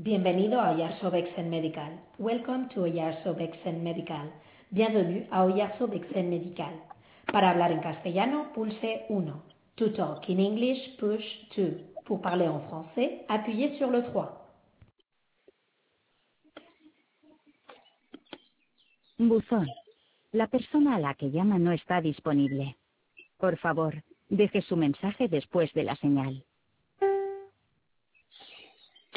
Bienvenido a Oyarzo Vexen Medical. Welcome to Oyarzo Vexen Medical. Bienvenue a Oyarzo Vexen Medical. Para hablar en castellano, pulse 1. To talk in English, push 2. Pour parler en français, appuyez sur le 3. Buzón. La persona a la que llama no está disponible. Por favor, deje su mensaje después de la señal.